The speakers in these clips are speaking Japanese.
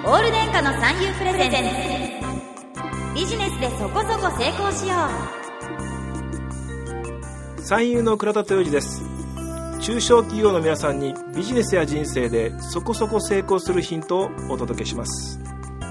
オール電化の三遊プレゼンツ、ビジネスでそこそこ成功しよう。三遊の倉田豊二です。中小企業の皆さんにビジネスや人生でそこそこ成功するヒントをお届けします。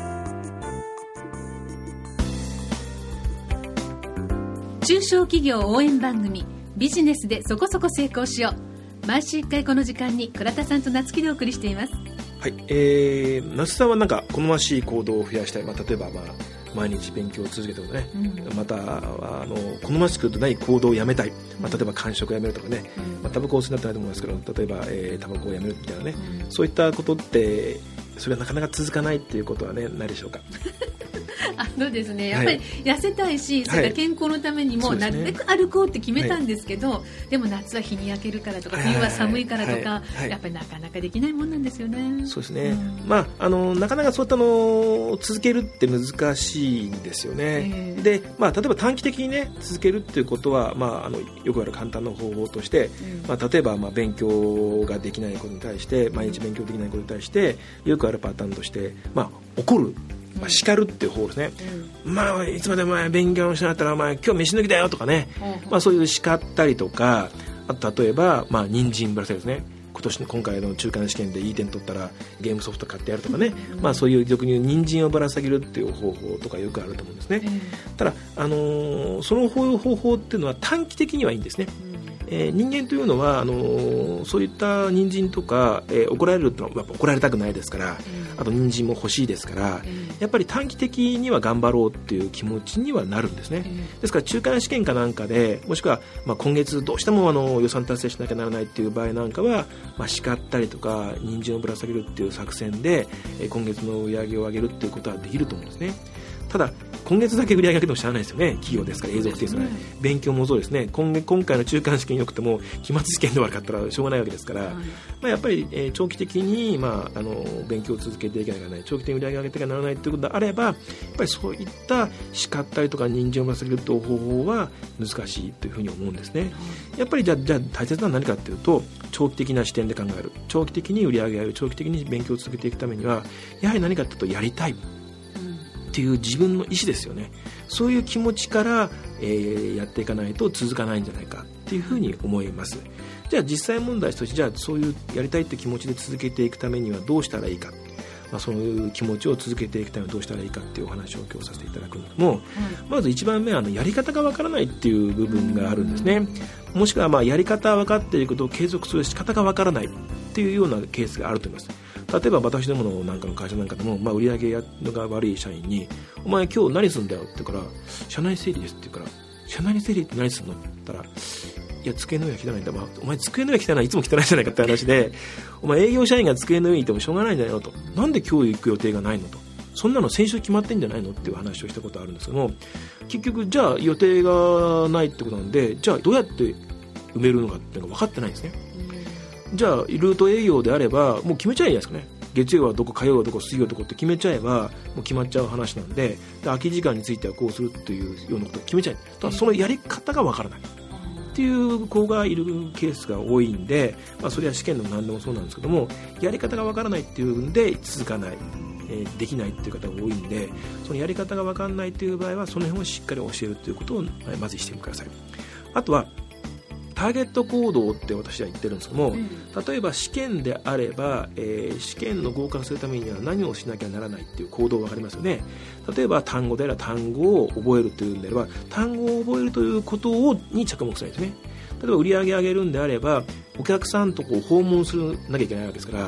中小企業応援番組、ビジネスでそこそこ成功しよう。毎週1回この時間に倉田さんと夏希でお送りしています。 はい、夏さんはなんか好ましい行動を増やしたい、例えば毎日勉強を続けてもね、また好ましくない行動をやめたい、例えば間食をやめるとかね、タバコを吸うなってないと思いますけど、例えば、タバコをやめるみたいなね、そういったことってそれはなかなか続かないっていうことはね、ないでしょうか。 ですね、やっぱり痩せたいし、それから健康のためにもなるべく歩こうって決めたんですけど、でも夏は日に焼けるからとか、冬は寒いからとか、やっぱりなかなかできないもんなんですよね。 そうですね、なかなかそういったのを続けるって難しいんですよね。で、例えば短期的にね続けるっていうことは、よくある簡単な方法として、例えば勉強ができないことに対して、毎日勉強できないことに対してよくあるパターンとして、怒る、叱るっていう方ですね。いつまで勉強しなかったら今日飯抜きだよとかね、そういう叱ったりとか、あと例えば人参ぶらせるですね。今回の中間試験でいい点取ったらゲームソフト買ってやるとかね、そういう俗に言う人参をぶら下げるっていう方法とかよくあると思うんですね。ただ、その方法っていうのは短期的にはいいんですね。人間というのはそういった人参とか、怒られるってのは怒られたくないですから、あと人参も欲しいですから、やっぱり短期的には頑張ろうっていう気持ちにはなるんですね。ですから中間試験かなんかで、もしくは、今月どうしても予算達成しなきゃならないっていう場合なんかは、叱ったりとか人参をぶら下げるっていう作戦で、今月の売り上げを上げるっていうことはできると思うんですね。ただ今月だけ売り上げ上げてもしゃあないですよね。企業ですから、永続的ですから、勉強もそうですね。今回の中間試験よくても期末試験で悪かったらしょうがないわけですから、やっぱり、長期的に、勉強を続けていかなきゃならない、長期的に売り上げ上げていかなきゃならないということであれば、やっぱりそういった叱ったりとか人参をぶら下げるという方法は難しいというふうに思うんですね。やっぱりじゃあ大切なのは何かというと、長期的な視点で考える、長期的に売り上げ上げる、長期的に勉強を続けていくためには、やはり何かというとやりたいっていう自分の意思ですよね。そういう気持ちから、やっていかないと続かないんじゃないかっていうふうに思います。じゃあ実際問題として、じゃあそういうやりたいって気持ちで続けていくためにはどうしたらいいか、そういう気持ちを続けていくためにはどうしたらいいかっていうお話を今日させていただくんですけども、まず一番目はやり方がわからないっていう部分があるんですね。もしくはやり方は分かっているけど継続する仕方がわからないっていうようなケースがあると思います。例えば私どものなんかの会社なんかでも、売り上げが悪い社員に、お前今日何するんだよって言うから、社内整理ですって言うから、社内整理って何するのって言ったら、いや机の上が汚いんだ、お前机の上汚い、いつも汚いじゃないかって話で、お前営業社員が机の上にいてもしょうがないんじゃないのと、なんで今日行く予定がないのと、そんなの先週決まってんじゃないのっていう話をしたことあるんですけども、結局じゃあ予定がないってことなんで、じゃあどうやって埋めるのかっていうのが分かってないんですね。じゃあルート営業であればもう決めちゃえばいいじゃないですかね。月曜はどこ、火曜はどこ、水曜はどこって決めちゃえばもう決まっちゃう話なんで、空き時間についてはこうするっていうようなことを決めちゃえ。ただそのやり方がわからないっていう子がいるケースが多いんで、それは試験でも何でもそうなんですけども、やり方がわからないっていうんで続かない、できないっていう方が多いんで、そのやり方がわからないっていう場合はその辺をしっかり教えるということをまずしてください。あとはターゲット行動って私は言ってるんですけども、例えば試験であれば、試験の合格するためには何をしなきゃならないっていう行動分かりますよね。例えば単語であれば単語を覚えるというんであれば、単語を覚えるということに着目するんですね。例えば売り上げ上げるんであれば、お客さんと訪問するなきゃいけないわけですから、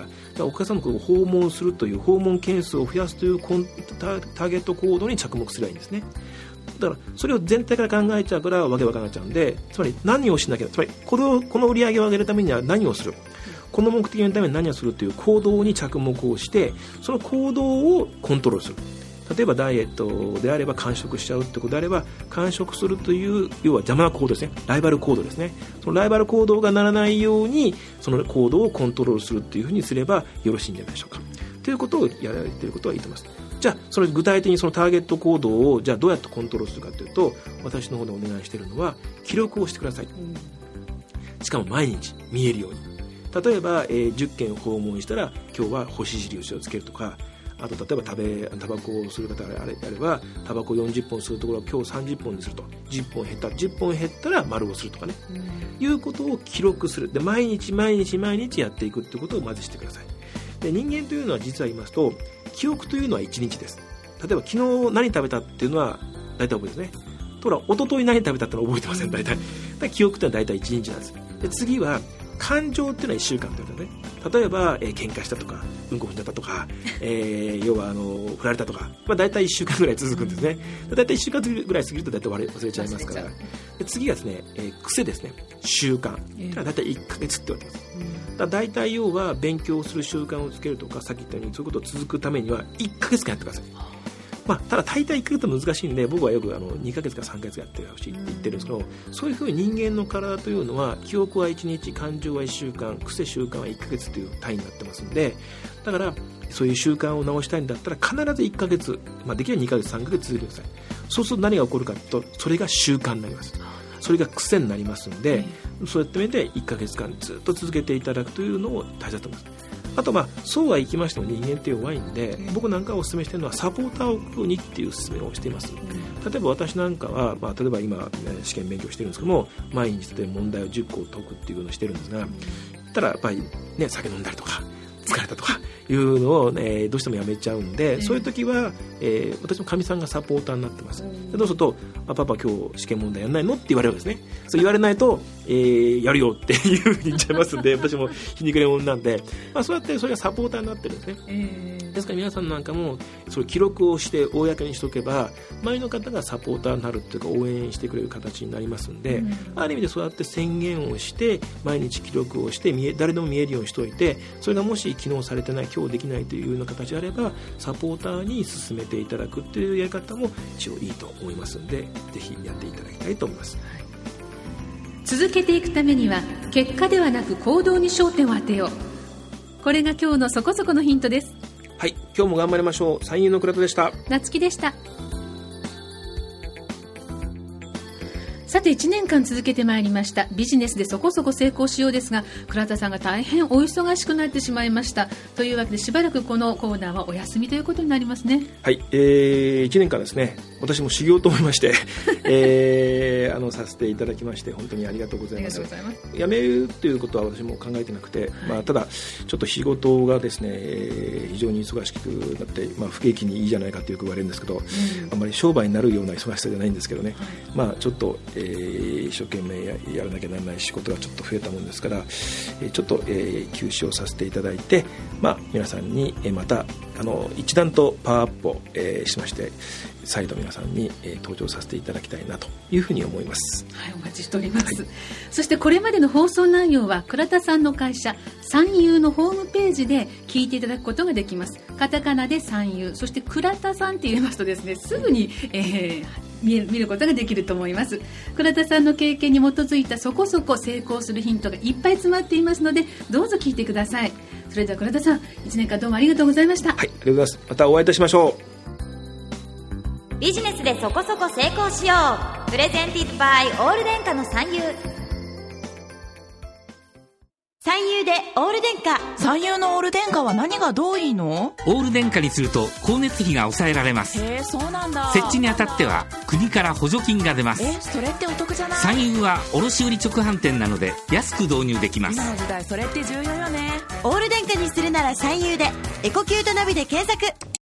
お客さんと訪問するという訪問件数を増やすというターゲット行動に着目すればいいんですね。だからそれを全体から考えちゃうからわけわからなっちゃうんで、つまり何をしなきゃ、つまりこの売り上げを上げるためには何をする、この目的のために何をするという行動に着目をして、その行動をコントロールする。例えばダイエットであれば間食しちゃうってことであれば、間食するという要は邪魔な行動ですね。ライバル行動ですね。そのライバル行動がならないようにその行動をコントロールするっていうふうにすればよろしいんじゃないでしょうか。ということをやられていることはいいと思います。じゃあその具体的にそのターゲット行動をじゃあどうやってコントロールするかというと、私の方でお願いしているのは記録をしてください。しかも毎日見えるように。例えば、10件訪問したら今日は星印をつけるとか、 あと例えばタバコを吸う方があればタバコ40本吸うところを今日30本にすると、10本減ったら丸をするとかね、いうことを記録する。で毎日やっていくってことをまずしてください。で人間というのは実は言いますと記憶というのは1日です。例えば昨日何食べたっていうのは大体覚えですね。ところが一昨日何食べたってのは覚えてません。大体だから記憶ってのは大体1日なんです。で次は感情っていうのは1週間ということでね、例えば、喧嘩したとかうんこ踏んじゃったとか、要は振られたとか、大体1週間ぐらい続くんですね。大体1週間ぐらい過ぎると大体忘れちゃいますから。で次がですね、癖ですね、習慣、大体1ヶ月って言われてます。だ大体要は勉強する習慣をつけるとか、さっき言ったようにそういうことを続くためには1ヶ月間やってください。ただ大体1ヶ月は難しいんで、僕はよく2ヶ月か3ヶ月やってほしいって言ってるんですけど、そういうふうに人間の体というのは記憶は1日、感情は1週間、癖習慣は1ヶ月という単位になってますんで、だからそういう習慣を直したいんだったら必ず1ヶ月、できれば2ヶ月3ヶ月続けてください。そうすると何が起こるかというと、それが習慣になります。それが癖になりますんで、そうやってで1ヶ月間ずっと続けていただくというのを大切だと思います。あとそうはいきましても人間って弱いんで、僕なんかお勧めしているのはサポーターを送るにっていう勧めをしています。例えば私なんかは、例えば今試験勉強してるんですけども、毎日で問題を10個解くっていうのをしてるんですが、ただやっぱりね、酒飲んだりとか疲れたとかいうのを、どうしてもやめちゃうんで、そういう時は、私のかみさんがサポーターになってます。でどうすると、パパ今日試験問題やんないのって言われるわけですね。そう言われないと、やるよっていうふうに言っちゃいますんで、私も皮肉なもんなんで、そうやってそれがサポーターになってるんですね。ですから皆さんなんかもそれ記録をして公にしておけば、周りの方がサポーターになるっていうか応援してくれる形になりますんで、ある意味でそうやって宣言をして毎日記録をして誰でも見えるようにしておいて、それがもし機能されてない、今日できないというような形であればサポーターに進めていただくっていうやり方も一応いいと思いますんで、ぜひやっていただきたいと思います。 続けていくためには結果ではなく行動に焦点を当てよう。これが今日のそこそこのヒントです。 はい、今日も頑張りましょう。三遊の倉田でした。 夏木でした。さて1年間続けてまいりましたビジネスでそこそこ成功しようですが、倉田さんが大変お忙しくなってしまいました。というわけでしばらくこのコーナーはお休みということになりますね。 はい、1年間ですね、私も修行と思いましてさせていただきまして本当にありがとうございます。辞めるということは私も考えてなくて、ただちょっと仕事がですね、非常に忙しくなって、不景気にいいじゃないかってよく言われるんですけど、あんまり商売になるような忙しさじゃないんですけどね、ちょっと一生懸命やらなきゃならない仕事がちょっと増えたもんですから、ちょっと、休止をさせていただいて、皆さんにまた一段とパワーアップを、しまして再度皆さんに、登場させていただきたいなというふうに思います。 はい、お待ちしております。そしてこれまでの放送内容は倉田さんの会社三遊のホームページで聞いていただくことができます。カタカナで三遊、そして倉田さんって言いますとですね、すぐに、見ることができると思います。倉田さんの経験に基づいたそこそこ成功するヒントがいっぱい詰まっていますので、どうぞ聞いてください。それでは倉田さん、1年間どうもありがとうございました。 はい、ありがとうございます。またお会いいたしましょう。 ビジネスでそこそこ成功しよう。プレゼンティッドバイオール電化の三遊。三遊でオール電化。 三遊のオール電化は何がどういいの？ オール電化にすると光熱費が抑えられます。 へえ、そうなんだ。 設置にあたっては国から補助金が出ます。 それってお得じゃない？ 三遊は卸売直販店なので安く導入できます。 今の時代それって重要よね。 オール電化にするなら三遊で。エコキュートナビで検索。